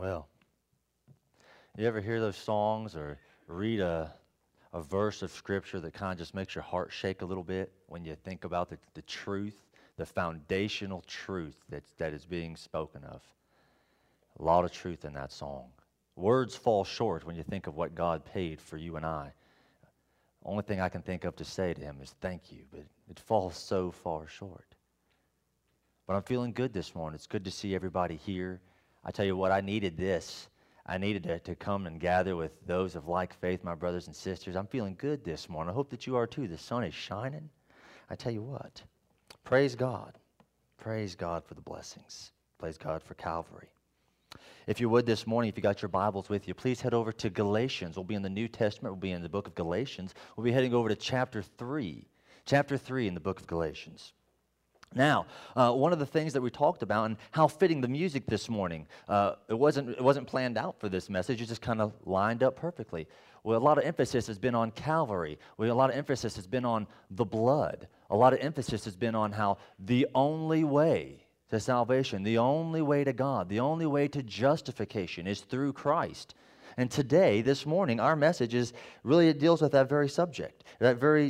Well, you ever hear those songs or read a verse of Scripture that kind of just makes your heart shake a little bit when you think about the truth, the foundational truth that is being spoken of? A lot of truth in that song. Words fall short when you think of what God paid for you and I. Only thing I can think of to say to him is thank you, but it falls so far short. But I'm feeling good this morning. It's good to see everybody here. I tell you what, I needed this. I needed to come and gather with those of like faith, my brothers and sisters. I'm feeling good this morning. I hope that you are too. The sun is shining. I tell you what, praise God. Praise God for the blessings. Praise God for Calvary. If you would this morning, if you got your Bibles with you, please head over to Galatians. We'll be in the New Testament. We'll be in the book of Galatians. We'll be heading over to chapter 3. Chapter 3 in the book of Galatians. Now, one of the things that we talked about and how fitting the music this morning, it wasn't planned out for this message. It just kind of lined up perfectly. Well, a lot of emphasis has been on Calvary. A lot of emphasis has been on the blood. A lot of emphasis has been on how the only way to salvation, the only way to God, the only way to justification is through Christ. And today, this morning, our message is really, it deals with that very subject, that very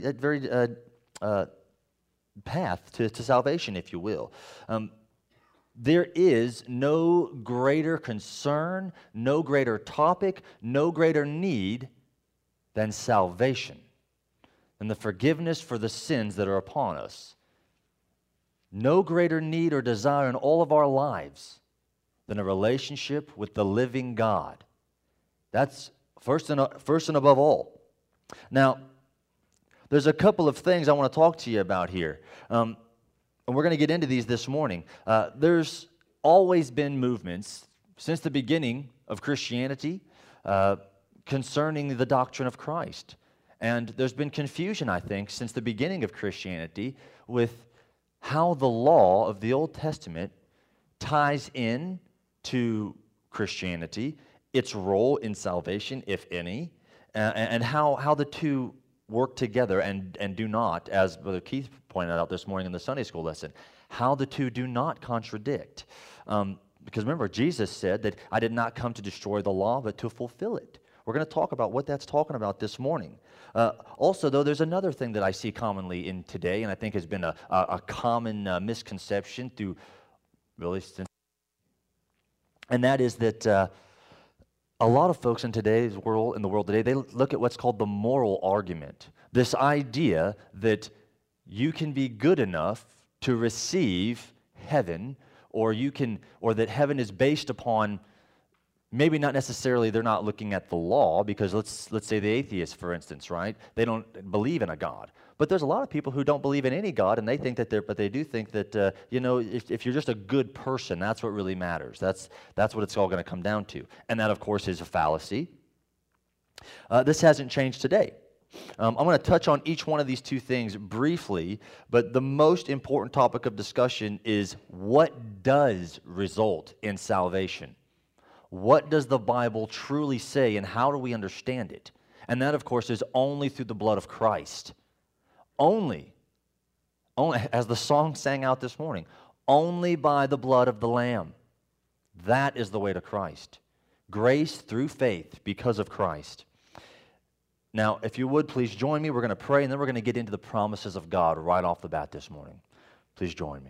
path to salvation, if you will. There is no greater concern, no greater topic, no greater need than salvation, than the forgiveness for the sins that are upon us. No greater need or desire in all of our lives than a relationship with the living God. That's first and above all. Now, there's a couple of things I want to talk to you about here. And we're going to get into these this morning. There's always been movements since the beginning of Christianity concerning the doctrine of Christ. And there's been confusion, I think, since the beginning of Christianity with how the law of the Old Testament ties in to Christianity, its role in salvation, if any, and how the two work together and do not, as Brother Keith pointed out this morning in the Sunday school lesson, how the two do not contradict. Because remember, Jesus said that I did not come to destroy the law, but to fulfill it. We're going to talk about what that's talking about this morning. Also, though, there's another thing that I see commonly in today, and I think has been a common misconception through really since, and that is that a lot of folks in today's world, in the world today, they look at what's called the moral argument. This idea that you can be good enough to receive heaven, or that heaven is based upon, maybe not necessarily they're not looking at the law, because let's say the atheists, for instance, right? They don't believe in a God. But there's a lot of people who don't believe in any God, and they think that but they do think that, if you're just a good person, that's what really matters. That's what it's all going to come down to. And that, of course, is a fallacy. This hasn't changed today. I'm going to touch on each one of these two things briefly, but the most important topic of discussion is what does result in salvation? What does the Bible truly say, and how do we understand it? And that, of course, is only through the blood of Christ. Only, as the song sang out this morning, only by the blood of the Lamb. That is the way to Christ. Grace through faith because of Christ. Now, if you would, please join me. We're going to pray, and then we're going to get into the promises of God right off the bat this morning. Please join me.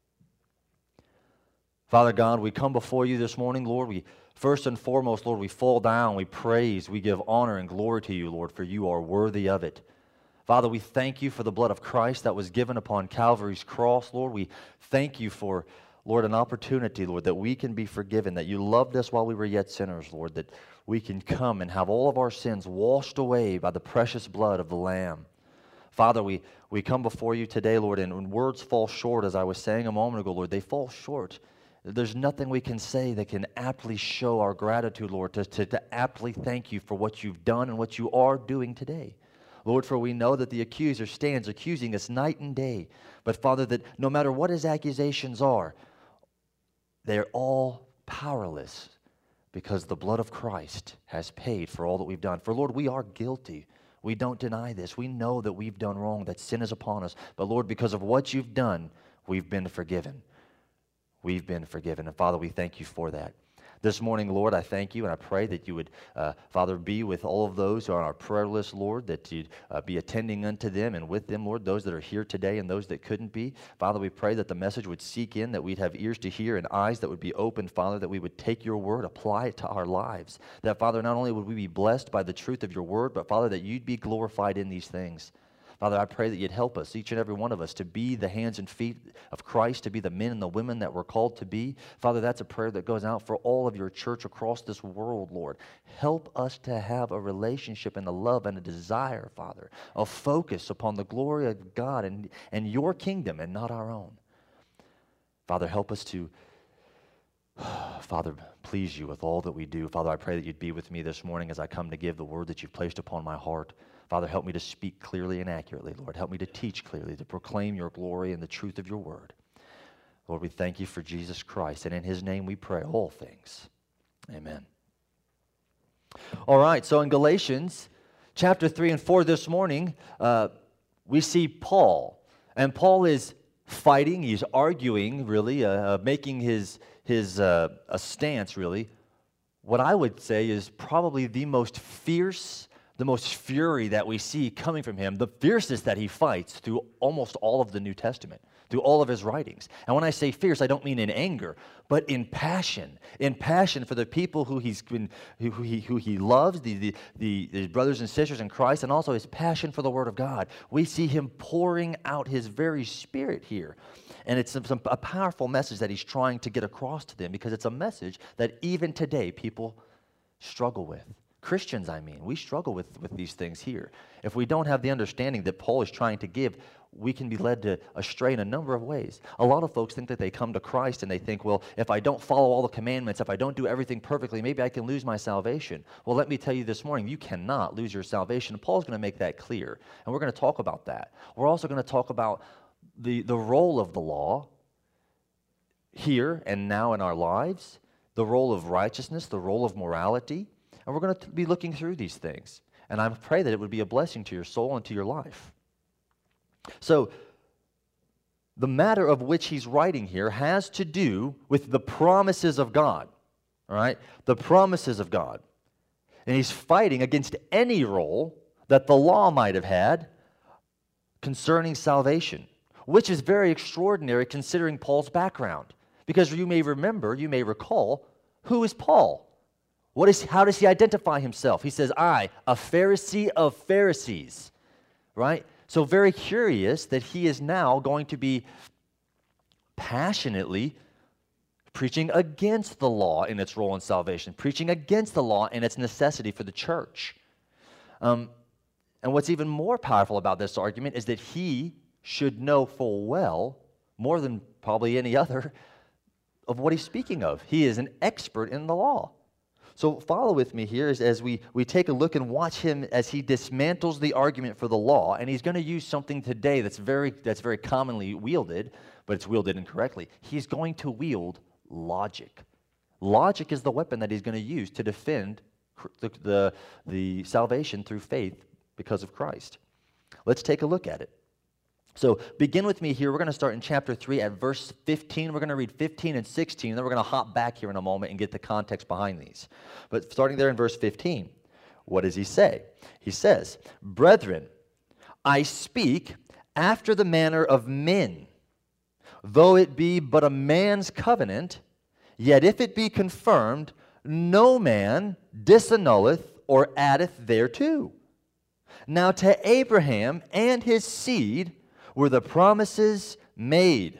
Father God, we come before you this morning, Lord. First and foremost, Lord, we fall down, we praise, we give honor and glory to you, Lord, for you are worthy of it. Father, we thank you for the blood of Christ that was given upon Calvary's cross, Lord. We thank you for, Lord, an opportunity, Lord, that we can be forgiven, that you loved us while we were yet sinners, Lord, that we can come and have all of our sins washed away by the precious blood of the Lamb. Father, we come before you today, Lord, and when words fall short, as I was saying a moment ago, Lord, they fall short. There's nothing we can say that can aptly show our gratitude, Lord, to aptly thank you for what you've done and what you are doing today. Lord, for we know that the accuser stands accusing us night and day. But Father, that no matter what his accusations are, they're all powerless because the blood of Christ has paid for all that we've done. For Lord, we are guilty. We don't deny this. We know that we've done wrong, that sin is upon us. But Lord, because of what you've done, we've been forgiven. We've been forgiven. And Father, we thank you for that. This morning, Lord, I thank you and I pray that you would, Father, be with all of those who are on our prayer list, Lord, that you'd be attending unto them and with them, Lord, those that are here today and those that couldn't be. Father, we pray that the message would seek in, that we'd have ears to hear and eyes that would be open, Father, that we would take your word, apply it to our lives. That, Father, not only would we be blessed by the truth of your word, but, Father, that you'd be glorified in these things. Father, I pray that you'd help us, each and every one of us, to be the hands and feet of Christ, to be the men and the women that we're called to be. Father, that's a prayer that goes out for all of your church across this world, Lord. Help us to have a relationship and a love and a desire, Father, a focus upon the glory of God and your kingdom and not our own. Father, help us to, Father, please you with all that we do. Father, I pray that you'd be with me this morning as I come to give the word that you've placed upon my heart. Father, help me to speak clearly and accurately, Lord. Help me to teach clearly, to proclaim your glory and the truth of your word. Lord, we thank you for Jesus Christ, and in his name we pray all things. Amen. All right, so in Galatians chapter 3 and 4 this morning, we see Paul. And Paul is fighting, he's arguing, really, making his a stance, really. What I would say is probably the most fierce, the most fury that we see coming from him, the fiercest that he fights through almost all of the New Testament, through all of his writings. And when I say fierce, I don't mean in anger, but in passion for the people who he loves, the brothers and sisters in Christ, and also his passion for the Word of God. We see him pouring out his very spirit here. And it's a powerful message that he's trying to get across to them, because it's a message that even today people struggle with. Christians, I mean, we struggle with these things here. If we don't have the understanding that Paul is trying to give, we can be led astray in a number of ways. A lot of folks think that they come to Christ and they think, well, if I don't follow all the commandments, if I don't do everything perfectly, maybe I can lose my salvation. Well, let me tell you this morning, you cannot lose your salvation. Paul's going to make that clear, and we're going to talk about that. We're also going to talk about the role of the law here and now in our lives, the role of righteousness, the role of morality. And we're going to be looking through these things. And I pray that it would be a blessing to your soul and to your life. So, the matter of which he's writing here has to do with the promises of God. All right? The promises of God. And he's fighting against any role that the law might have had concerning salvation, which is very extraordinary considering Paul's background. Because you may remember, you may recall, who is Paul? How does he identify himself? He says, I, a Pharisee of Pharisees, right? So very curious that he is now going to be passionately preaching against the law in its role in salvation, preaching against the law and its necessity for the church. And what's even more powerful about this argument is that he should know full well, more than probably any other, of what he's speaking of. He is an expert in the law. So follow with me here as we take a look and watch him as he dismantles the argument for the law, and he's going to use something today that's very commonly wielded, but it's wielded incorrectly. He's going to wield logic. Logic is the weapon that he's going to use to defend the salvation through faith because of Christ. Let's take a look at it. So begin with me here. We're going to start in chapter 3 at verse 15. We're going to read 15 and 16, and then we're going to hop back here in a moment and get the context behind these. But starting there in verse 15, what does he say? He says, Brethren, I speak after the manner of men. Though it be but a man's covenant, yet if it be confirmed, no man disannulleth or addeth thereto. Now to Abraham and his seed were the promises made.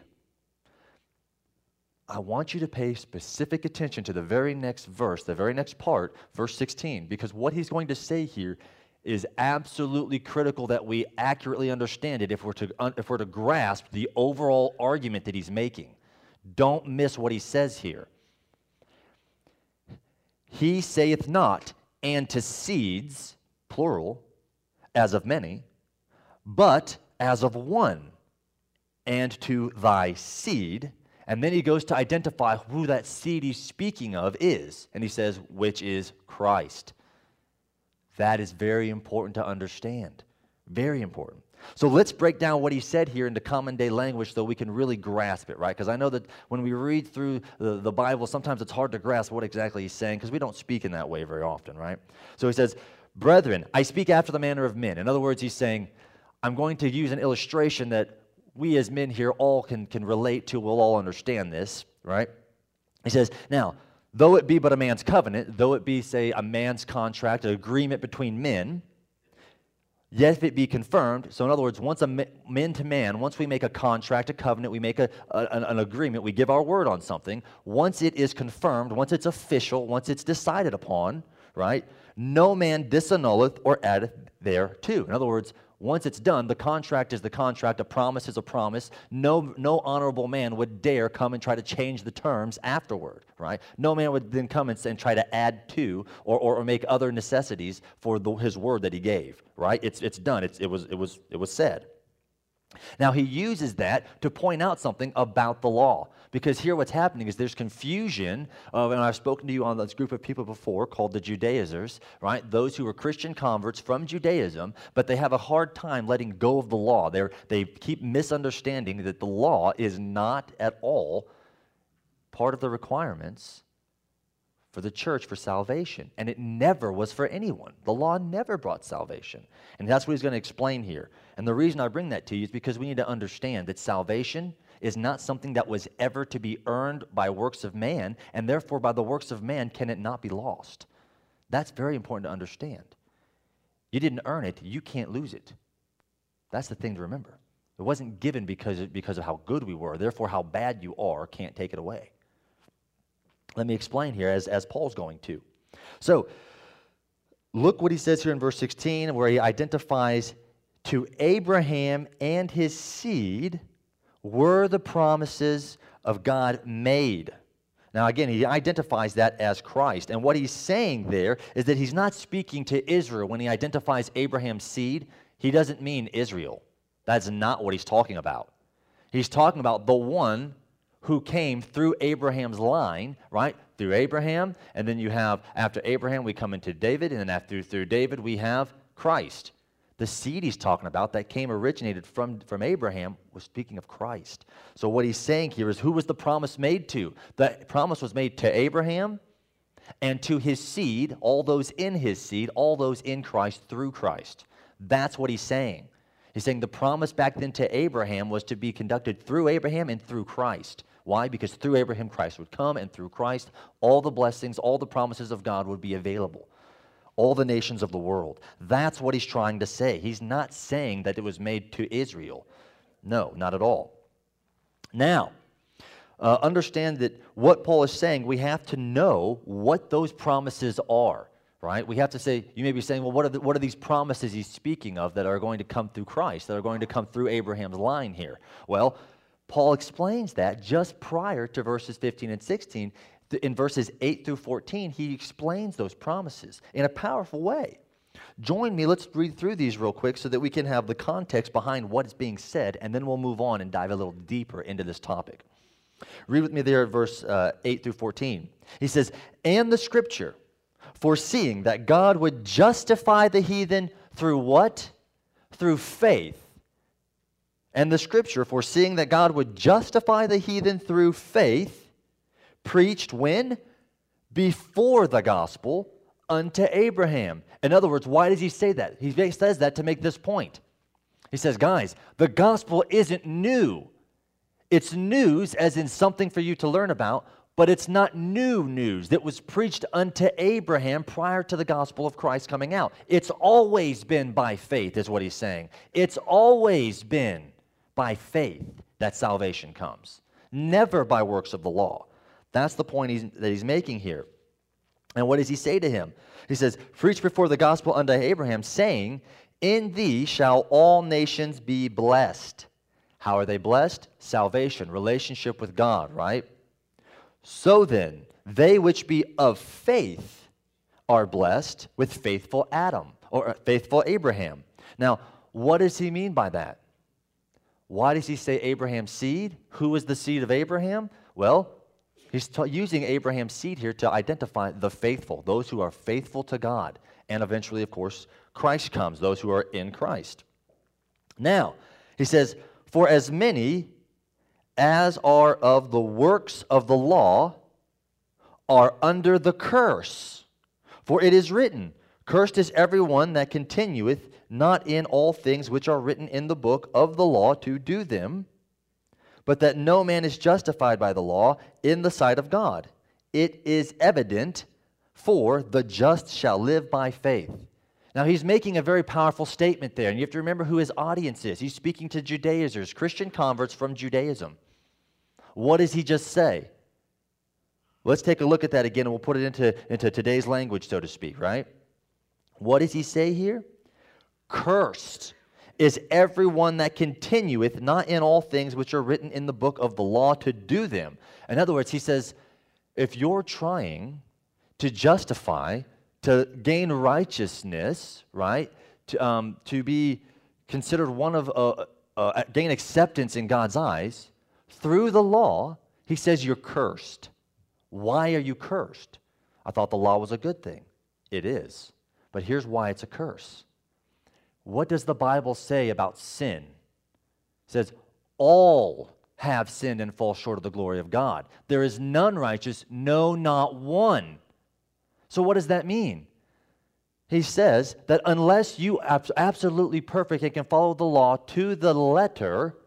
I want you to pay specific attention to the very next verse, the very next part, verse 16, because what he's going to say here is absolutely critical that we accurately understand it if we're to grasp the overall argument that he's making. Don't miss what he says here. He saith not, and to seeds, plural, as of many, but as of one, and to thy seed. And then he goes to identify who that seed he's speaking of is. And he says, which is Christ. That is very important to understand. Very important. So let's break down what he said here into common day language so we can really grasp it, right? Because I know that when we read through the Bible, sometimes it's hard to grasp what exactly he's saying because we don't speak in that way very often, right? So he says, brethren, I speak after the manner of men. In other words, he's saying, I'm going to use an illustration that we as men here all can relate to. We'll all understand this, right? He says, now, though it be but a man's covenant, though it be, say, a man's contract, an agreement between men, yet if it be confirmed, so in other words, once man to man, once we make a contract, a covenant, we make an agreement, we give our word on something, once it is confirmed, once it's official, once it's decided upon, right, no man disannulleth or addeth thereto. In other words, once it's done, the contract is the contract, a promise is a promise. No honorable man would dare come and try to change the terms afterward, right? No man would then come and try to add to or make other necessities for his word that he gave, right? It's done. It was said. Now, he uses that to point out something about the law. Because here what's happening is there's confusion, and I've spoken to you on this group of people before called the Judaizers, right? Those who are Christian converts from Judaism, but they have a hard time letting go of the law. They keep misunderstanding that the law is not at all part of the requirements for the church for salvation. And it never was for anyone. The law never brought salvation. And that's what he's going to explain here. And the reason I bring that to you is because we need to understand that salvation is not something that was ever to be earned by works of man, and therefore by the works of man can it not be lost. That's very important to understand. You didn't earn it, you can't lose it. That's the thing to remember. It wasn't given because of how good we were, therefore how bad you are can't take it away. Let me explain here as Paul's going to. So, look what he says here in verse 16 where he identifies to Abraham and his seed were the promises of God made. Now again, he identifies that as Christ. And what he's saying there is that he's not speaking to Israel. When he identifies Abraham's seed, he doesn't mean Israel. That's not what he's talking about. He's talking about the one who came through Abraham's line, right? Through Abraham, and then you have, after Abraham, we come into David, and then through David, we have Christ. The seed he's talking about that originated from Abraham was speaking of Christ. So what he's saying here is, who was the promise made to? The promise was made to Abraham and to his seed, all those in his seed, all those in Christ through Christ. That's what he's saying. He's saying the promise back then to Abraham was to be conducted through Abraham and through Christ. Why? Because through Abraham, Christ would come, and through Christ, all the blessings, all the promises of God would be available. All the nations of the world. That's what he's trying to say. He's not saying that it was made to Israel. No, not at all. Now, understand that what Paul is saying, we have to know what those promises are, right? We have to say, you may be saying, well, what are these promises he's speaking of that are going to come through Christ, that are going to come through Abraham's line here? Well, Paul explains that just prior to verses 15 and 16. In verses 8 through 14, he explains those promises in a powerful way. Join me, let's read through these real quick so that we can have the context behind what is being said, and then we'll move on and dive a little deeper into this topic. Read with me there at verse 8 through 14. He says, and the scripture, foreseeing that God would justify the heathen through what? Through faith. And the scripture, foreseeing that God would justify the heathen through faith, preached when? Before the gospel unto Abraham. In other words, why does he say that? He says that to make this point. He says, guys, the gospel isn't new. It's news as in something for you to learn about, but it's not new news that was preached unto Abraham prior to the gospel of Christ coming out. It's always been by faith, is what he's saying. It's always been by faith that salvation comes, never by works of the law. That's the point that he's making here. And what does he say to him? He says, preach before the gospel unto Abraham, saying, in thee shall all nations be blessed. How are they blessed? Salvation, relationship with God, right? So then, they which be of faith are blessed with faithful Adam, or faithful Abraham. Now, what does he mean by that? Why does he say Abraham's seed? Who is the seed of Abraham? Well, he's using Abraham's seed here to identify the faithful, those who are faithful to God. And eventually, of course, Christ comes, those who are in Christ. Now, he says, for as many as are of the works of the law are under the curse. For it is written, cursed is everyone that continueth not in all things which are written in the book of the law to do them, but that no man is justified by the law in the sight of God. It is evident, for the just shall live by faith. Now, he's making a very powerful statement there, and you have to remember who his audience is. He's speaking to Judaizers, Christian converts from Judaism. What does he just say? Let's take a look at that again, and we'll put it into today's language, so to speak, right? What does he say here? Cursed is everyone that continueth not in all things which are written in the book of the law to do them. In other words, he says, if you're trying to justify, to gain righteousness, right, to be considered one of, gain acceptance in God's eyes through the law, he says you're cursed. Why are you cursed? I thought the law was a good thing. It is. But here's why it's a curse. What does the Bible say about sin? It says, all have sinned and fall short of the glory of God. There is none righteous, no, not one. So what does that mean? He says that unless you are absolutely perfect and can follow the law to the letter,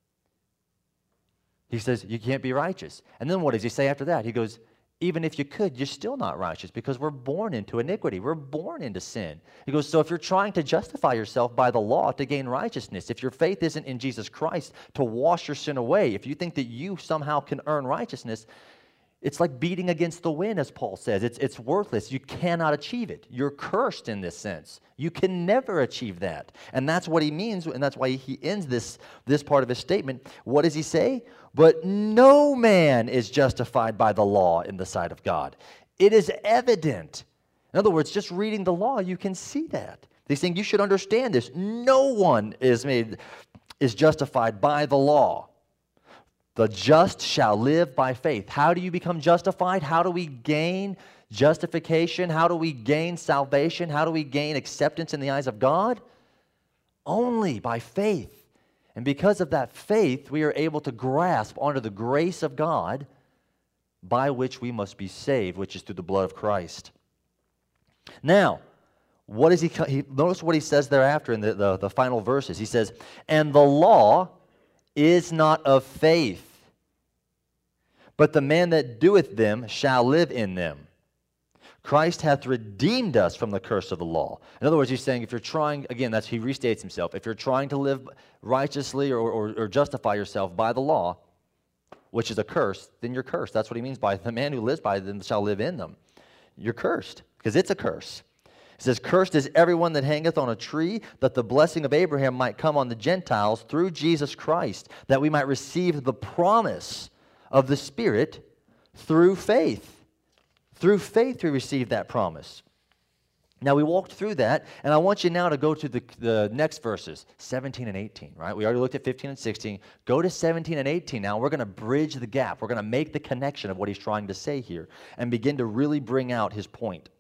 he says you can't be righteous. And then what does he say after that? He goes, even if you could, you're still not righteous because we're born into iniquity. We're born into sin. He goes, so if you're trying to justify yourself by the law to gain righteousness, if your faith isn't in Jesus Christ to wash your sin away, if you think that you somehow can earn righteousness, it's like beating against the wind, as Paul says. It's worthless. You cannot achieve it. You're cursed in this sense. You can never achieve that. And that's what he means, and that's why he ends this part of his statement. What does he say? But no man is justified by the law in the sight of God. It is evident. In other words, just reading the law, you can see that. He's saying you should understand this. No one is justified by the law. The just shall live by faith. How do you become justified? How do we gain justification? How do we gain salvation? How do we gain acceptance in the eyes of God? Only by faith. And because of that faith, we are able to grasp onto the grace of God by which we must be saved, which is through the blood of Christ. Now, what is notice what he says thereafter in the final verses. He says, and the law is not of faith, but the man that doeth them shall live in them. Christ hath redeemed us from the curse of the law. In other words, he's saying if you're trying, again, he restates himself, if you're trying to live righteously or justify yourself by the law, which is a curse, then you're cursed. That's what he means by the man who lives by them shall live in them. You're cursed, because it's a curse. It says, cursed is everyone that hangeth on a tree, that the blessing of Abraham might come on the Gentiles through Jesus Christ, that we might receive the promise of the Spirit through faith. Through faith we receive that promise. Now we walked through that, and I want you now to go to the next verses, 17 and 18, right? We already looked at 15 and 16. Go to 17 and 18 now. We're going to bridge the gap. We're going to make the connection of what he's trying to say here and begin to really bring out his point.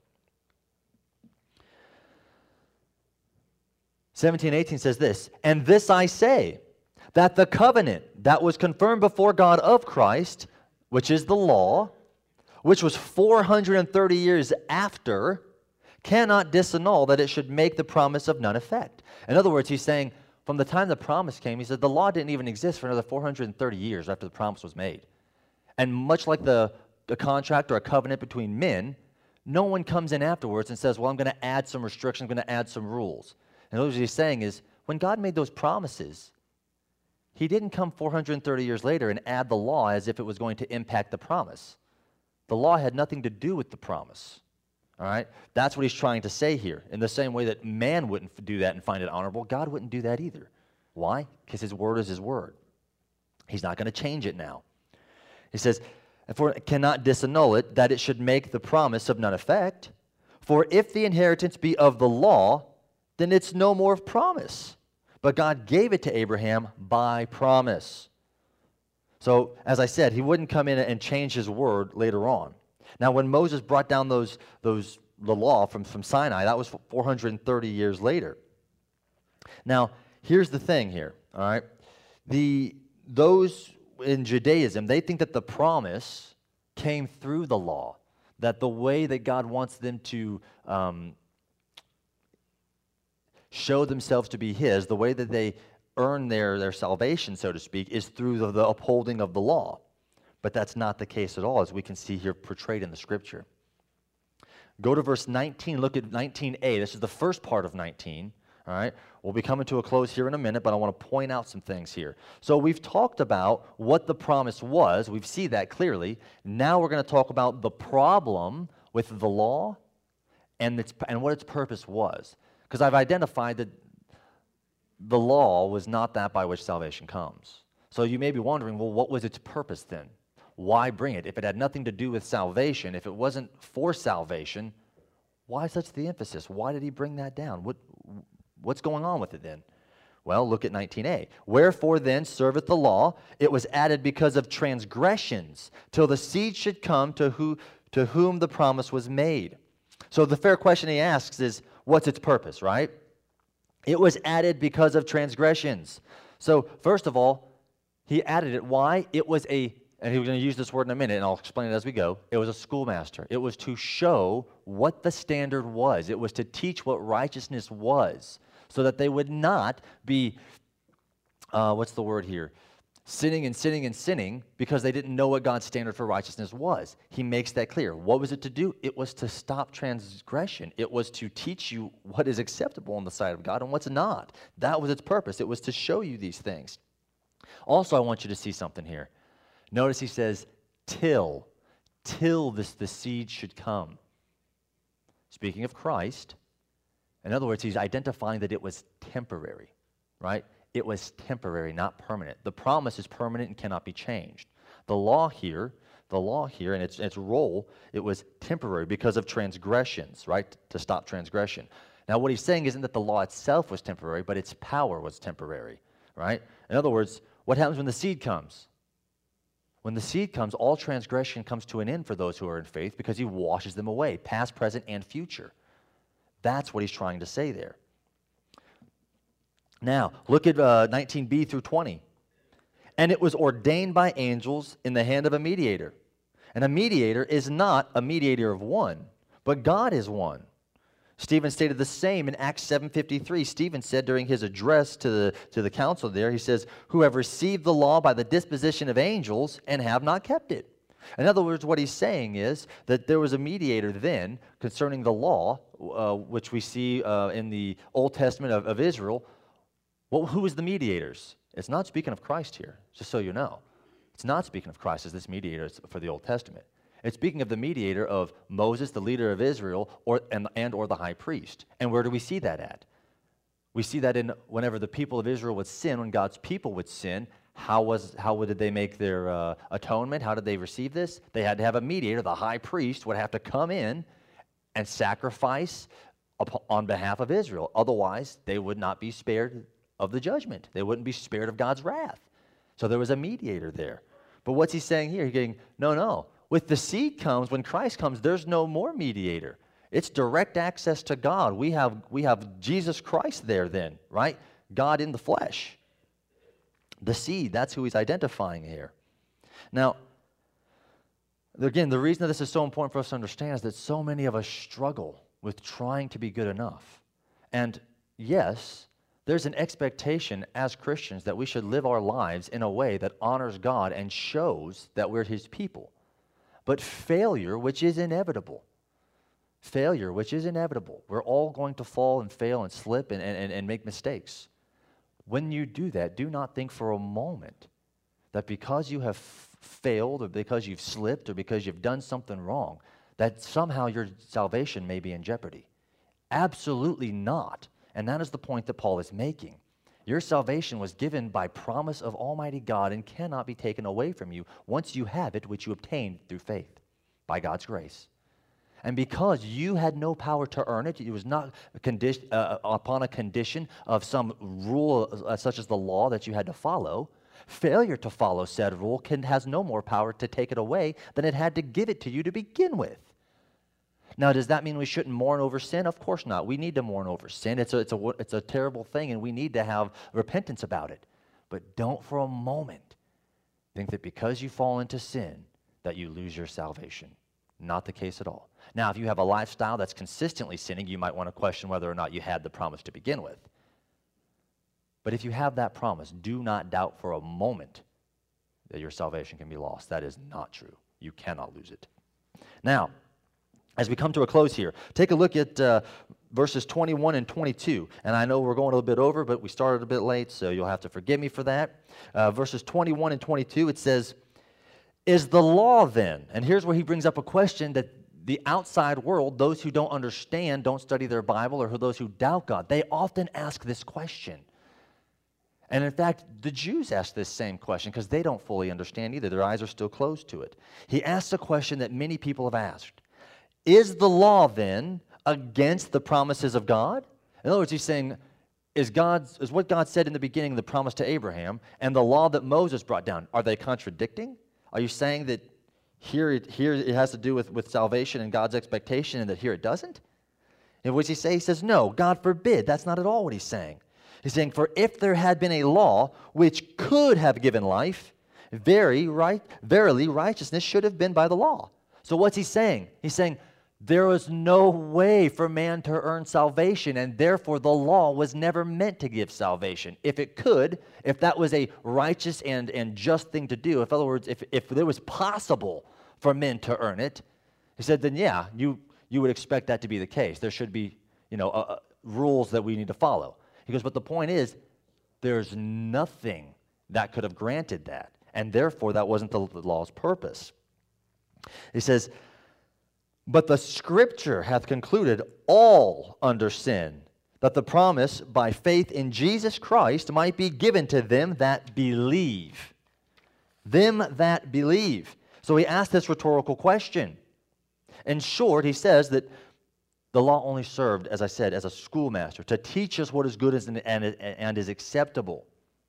17 and 18 says this, and this I say, that the covenant that was confirmed before God of Christ, which is the law, which was 430 years after, cannot disannul that it should make the promise of none effect. In other words, he's saying, from the time the promise came, he said the law didn't even exist for another 430 years after the promise was made. And much like the contract or a covenant between men, no one comes in afterwards and says, well, I'm going to add some restrictions, I'm going to add some rules. And what he's saying is, when God made those promises, he didn't come 430 years later and add the law as if it was going to impact the promise. The law had nothing to do with the promise. All right? That's what he's trying to say here. In the same way that man wouldn't do that and find it honorable, God wouldn't do that either. Why? Because his word is his word. He's not going to change it now. He says, for it cannot disannul it, that it should make the promise of none effect. For if the inheritance be of the law, then it's no more of promise. But God gave it to Abraham by promise. So, as I said, he wouldn't come in and change his word later on. Now, when Moses brought down the law from Sinai, that was 430 years later. Now, here's the thing here, all right? Those in Judaism, they think that the promise came through the law, that the way that God wants them to show themselves to be His, the way that they earn their salvation, so to speak, is through the upholding of the law. But that's not the case at all, as we can see here portrayed in the Scripture. Go to verse 19, look at 19a. This is the first part of 19, all right? We'll be coming to a close here in a minute, but I want to point out some things here. So we've talked about what the promise was. We see that clearly. Now we're going to talk about the problem with the law and what its purpose was. Because I've identified that the law was not that by which salvation comes. So you may be wondering, well, what was its purpose then? Why bring it? If it had nothing to do with salvation, if it wasn't for salvation, why such the emphasis? Why did he bring that down? What's going on with it then? Well, look at 19a. Wherefore then serveth the law? It was added because of transgressions, till the seed should come to whom the promise was made. So the fair question he asks is, what's its purpose, right? It was added because of transgressions. So first of all, he added it. Why? It was and we're going to use this word in a minute, and I'll explain it as we go. It was a schoolmaster. It was to show what the standard was. It was to teach what righteousness was, so that they would not be, what's the word here? Sinning and sinning and sinning because they didn't know what God's standard for righteousness was. He makes that clear. What was it to do? It was to stop transgression. It was to teach you what is acceptable in the sight of God and what's not. That was its purpose. It was to show you these things. Also, I want you to see something here. Notice he says, till the seed should come. Speaking of Christ, in other words, he's identifying that it was temporary, right? It was temporary, not permanent. The promise is permanent and cannot be changed. The law here, and its role, it was temporary because of transgressions, right? To stop transgression. Now, what he's saying isn't that the law itself was temporary, but its power was temporary, right? In other words, what happens when the seed comes? When the seed comes, all transgression comes to an end for those who are in faith because he washes them away, past, present, and future. That's what he's trying to say there. Now, look at 19b through 20. And it was ordained by angels in the hand of a mediator. And a mediator is not a mediator of one, but God is one. Stephen stated the same in Acts 7:53. Stephen said during his address to the council there, he says, who have received the law by the disposition of angels and have not kept it. In other words, what he's saying is that there was a mediator then concerning the law, which we see in the Old Testament of Israel. Well, who is the mediators? It's not speaking of Christ here, just so you know. It's not speaking of Christ as this mediator for the Old Testament. It's speaking of the mediator of Moses, the leader of Israel, or the high priest. And where do we see that at? We see that in whenever the people of Israel would sin, when God's people would sin, how did they make their atonement? How did they receive this? They had to have a mediator. The high priest would have to come in and sacrifice on behalf of Israel. Otherwise, they would not be spared of the judgment. They wouldn't be spared of God's wrath. So there was a mediator there. But what's he saying here? He's getting, no. With the seed comes, when Christ comes, there's no more mediator. It's direct access to God. We have Jesus Christ there then, right? God in the flesh. The seed, that's who he's identifying here. Now, again, the reason that this is so important for us to understand is that so many of us struggle with trying to be good enough. And yes, there's an expectation as Christians that we should live our lives in a way that honors God and shows that we're his people. But failure, which is inevitable, we're all going to fall and fail and slip and make mistakes. When you do that, do not think for a moment that because you have failed or because you've slipped or because you've done something wrong, that somehow your salvation may be in jeopardy. Absolutely not. And that is the point that Paul is making. Your salvation was given by promise of Almighty God and cannot be taken away from you once you have it, which you obtained through faith, by God's grace. And because you had no power to earn it, it was not upon a condition of some rule such as the law that you had to follow. Failure to follow said rule has no more power to take it away than it had to give it to you to begin with. Now, does that mean we shouldn't mourn over sin? Of course not. We need to mourn over sin. It's a terrible thing, and we need to have repentance about it. But don't for a moment think that because you fall into sin that you lose your salvation. Not the case at all. Now, if you have a lifestyle that's consistently sinning, you might want to question whether or not you had the promise to begin with. But if you have that promise, do not doubt for a moment that your salvation can be lost. That is not true. You cannot lose it. Now, as we come to a close here, take a look at verses 21 and 22. And I know we're going a little bit over, but we started a bit late, so you'll have to forgive me for that. Verses 21 and 22, it says, "Is the law then?" And here's where he brings up a question that the outside world, those who don't understand, don't study their Bible, or those who doubt God, they often ask this question. And in fact, the Jews ask this same question because they don't fully understand either. Their eyes are still closed to it. He asks a question that many people have asked. Is the law then against the promises of God? In other words, he's saying, is what God said in the beginning, the promise to Abraham, and the law that Moses brought down, are they contradicting? Are you saying that here it has to do with salvation and God's expectation, and that here it doesn't? And what does he say? He says, no, God forbid. That's not at all what he's saying. He's saying, for if there had been a law which could have given life, verily righteousness should have been by the law. So what's he saying? He's saying, there was no way for man to earn salvation, and therefore the law was never meant to give salvation. If it could, if that was a righteous and just thing to do, in other words, if it was possible for men to earn it, he said, then yeah, you would expect that to be the case. There should be, rules that we need to follow. He goes, but the point is, there's nothing that could have granted that, and therefore that wasn't the law's purpose. He says, but the Scripture hath concluded all under sin, that the promise by faith in Jesus Christ might be given to them that believe. Them that believe. So he asked this rhetorical question. In short, he says that the law only served, as I said, as a schoolmaster, to teach us what is good and is acceptable.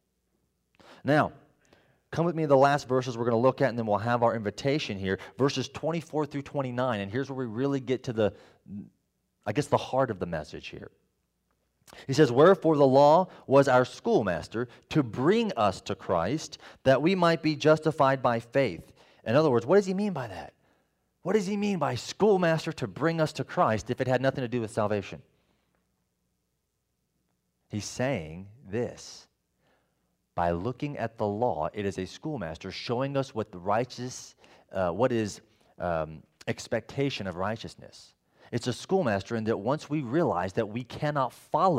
Now, come with me to the last verses we're going to look at, and then we'll have our invitation here. Verses 24 through 29, and here's where we really get to the heart of the message here. He says, wherefore the law was our schoolmaster to bring us to Christ, that we might be justified by faith. In other words, what does he mean by that? What does he mean by schoolmaster to bring us to Christ if it had nothing to do with salvation? He's saying this. By looking at the law, it is a schoolmaster showing us what is expectation of righteousness. It's a schoolmaster in that once we realize that we cannot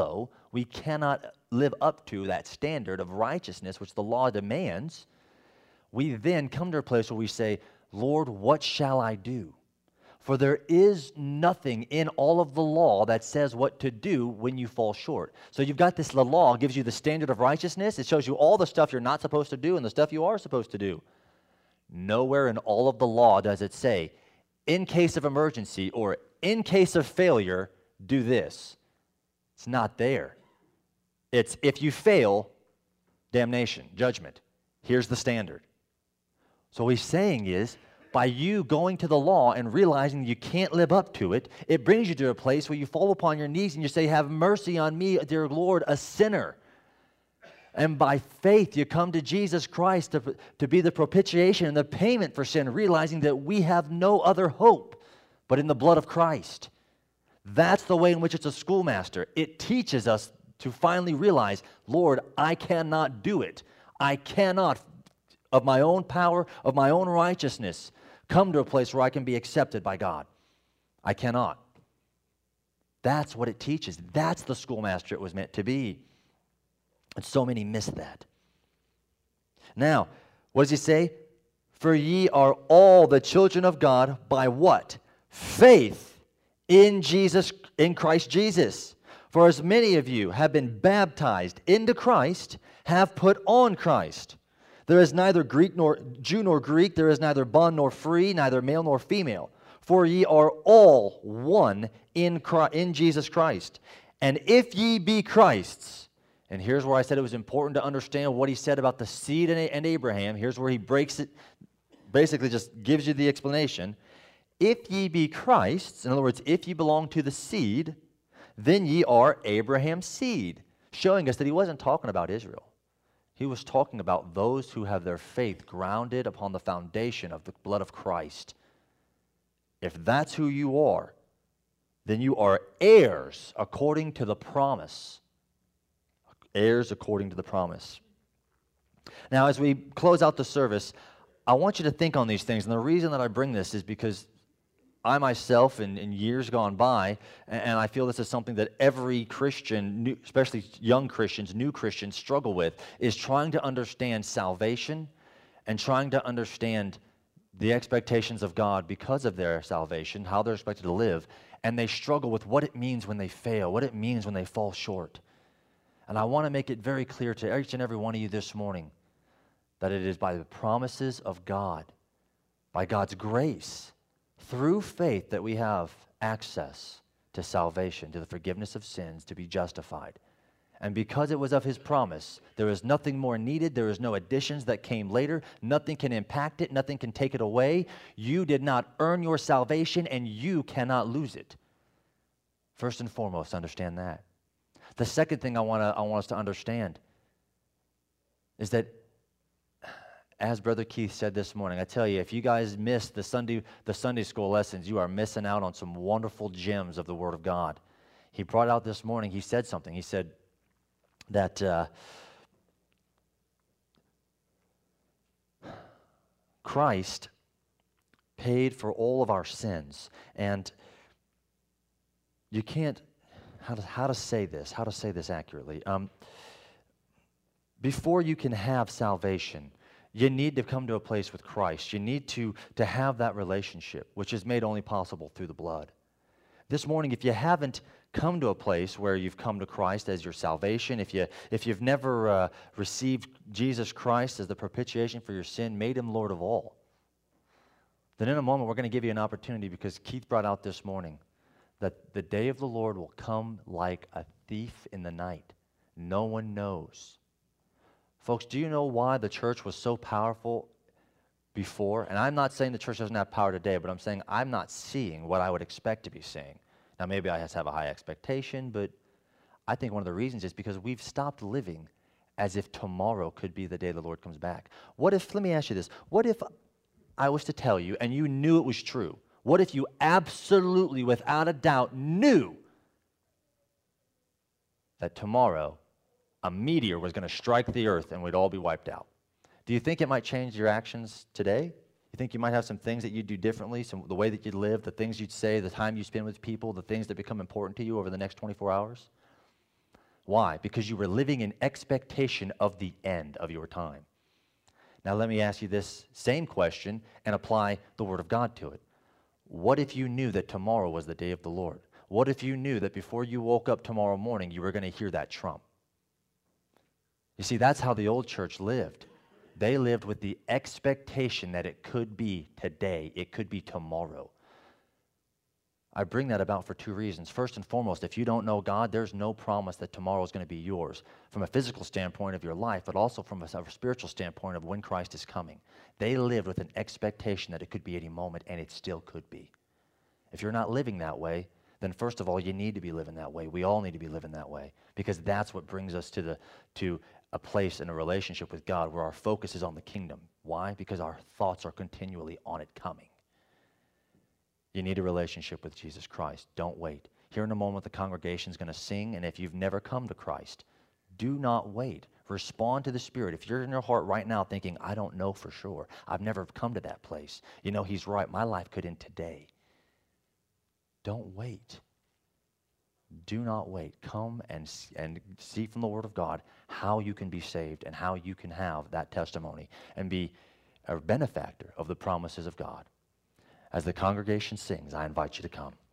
live up to that standard of righteousness which the law demands, we then come to a place where we say, Lord, what shall I do? For there is nothing in all of the law that says what to do when you fall short. So you've got the law gives you the standard of righteousness. It shows you all the stuff you're not supposed to do and the stuff you are supposed to do. Nowhere in all of the law does it say, in case of emergency or in case of failure, do this. It's not there. It's if you fail, damnation, judgment. Here's the standard. So what he's saying is, by you going to the law and realizing you can't live up to it, it brings you to a place where you fall upon your knees and you say, have mercy on me, dear Lord, a sinner. And by faith, you come to Jesus Christ to be the propitiation and the payment for sin, realizing that we have no other hope but in the blood of Christ. That's the way in which it's a schoolmaster. It teaches us to finally realize, Lord, I cannot do it. I cannot, of my own power, of my own righteousness, come to a place where I can be accepted by God. I cannot. That's what it teaches. That's the schoolmaster it was meant to be. And so many miss that. Now, what does he say? For ye are all the children of God by what? Faith in Christ Jesus. For as many of you have been baptized into Christ, have put on Christ. There is neither Jew nor Greek, there is neither bond nor free, neither male nor female. For ye are all one in Jesus Christ. And if ye be Christ's, and here's where I said it was important to understand what he said about the seed and Abraham. Here's where he breaks it, basically just gives you the explanation. If ye be Christ's, in other words, if ye belong to the seed, then ye are Abraham's seed, showing us that he wasn't talking about Israel. He was talking about those who have their faith grounded upon the foundation of the blood of Christ. If that's who you are, then you are heirs according to the promise. Heirs according to the promise. Now, as we close out the service, I want you to think on these things. And the reason that I bring this is because I myself, in years gone by, and I feel this is something that every Christian, especially young Christians, new Christians, struggle with, is trying to understand salvation and trying to understand the expectations of God because of their salvation, how they're expected to live, and they struggle with what it means when they fail, what it means when they fall short. And I want to make it very clear to each and every one of you this morning that it is by the promises of God, by God's grace, through faith that we have access to salvation, to the forgiveness of sins, to be justified. And because it was of his promise, there is nothing more needed. There is no additions that came later. Nothing can impact it. Nothing can take it away. You did not earn your salvation, and you cannot lose it. First and foremost, understand that. The second thing I want us to understand is that, as Brother Keith said this morning, I tell you, if you guys missed the Sunday school lessons, you are missing out on some wonderful gems of the Word of God. He brought out this morning, he said something. He said that Christ paid for all of our sins. And you can't, how to say this accurately. Before you can have salvation, you need to come to a place with Christ. You need to have that relationship, which is made only possible through the blood. This morning, if you haven't come to a place where you've come to Christ as your salvation, if you've never received Jesus Christ as the propitiation for your sin, made him Lord of all, then in a moment we're going to give you an opportunity, because Keith brought out this morning that the day of the Lord will come like a thief in the night. No one knows. Folks, do you know why the church was so powerful before? And I'm not saying the church doesn't have power today, but I'm saying I'm not seeing what I would expect to be seeing. Now, maybe I just have a high expectation, but I think one of the reasons is because we've stopped living as if tomorrow could be the day the Lord comes back. What if, let me ask you this, what if I was to tell you and you knew it was true? What if you absolutely, without a doubt, knew that tomorrow a meteor was going to strike the earth and we'd all be wiped out? Do you think it might change your actions today? You think you might have some things that you'd do differently, the way that you'd live, the things you'd say, the time you spend with people, the things that become important to you over the next 24 hours? Why? Because you were living in expectation of the end of your time. Now let me ask you this same question and apply the Word of God to it. What if you knew that tomorrow was the day of the Lord? What if you knew that before you woke up tomorrow morning, you were going to hear that trump? You see, that's how the old church lived. They lived with the expectation that it could be today, it could be tomorrow. I bring that about for two reasons. First and foremost, if you don't know God, there's no promise that tomorrow is going to be yours from a physical standpoint of your life, but also from a spiritual standpoint of when Christ is coming. They lived with an expectation that it could be any moment, and it still could be. If you're not living that way, then first of all, you need to be living that way. We all need to be living that way, because that's what brings us to a place in a relationship with God where our focus is on the kingdom. Why? Because our thoughts are continually on it coming. You need a relationship with Jesus Christ. Don't wait. Here in a moment, the congregation is going to sing, and if you've never come to Christ, do not wait. Respond to the Spirit. If you're in your heart right now thinking, I don't know for sure, I've never come to that place, you know, He's right, my life could end today. Don't wait. Do not wait. Come and see from the Word of God how you can be saved and how you can have that testimony and be a benefactor of the promises of God. As the congregation sings, I invite you to come.